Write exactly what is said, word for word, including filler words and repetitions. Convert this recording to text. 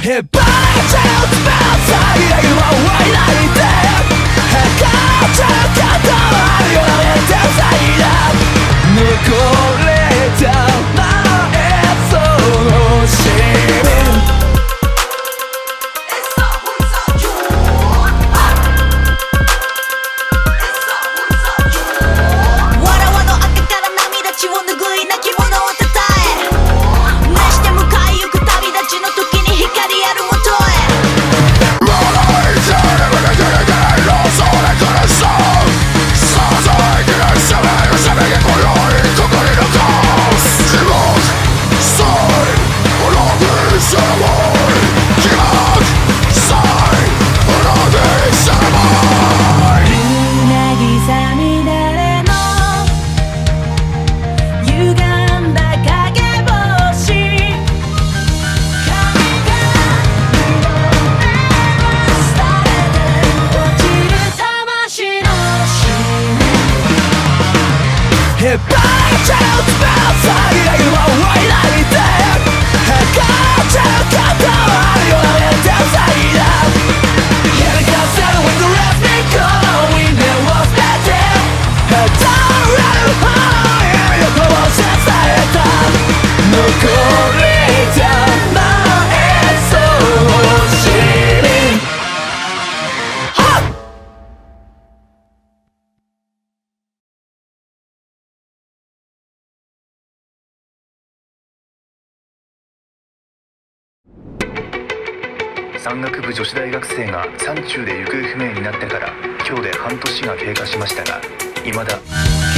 へばれちゃうつばさぎだけど終いないでへかっちゃうことは言われてさいだ残れた前そのシーンへばれちゃうつばさぎだけど終いないでへかっちゃうことは言われてさいだ Here it comes down with the rest me go We never stay there へたられる方へ横を支えた残れた前そのシーンはっ山岳部女子大学生が山中で行方不明になってから今日で半年が経過しましたが、未だ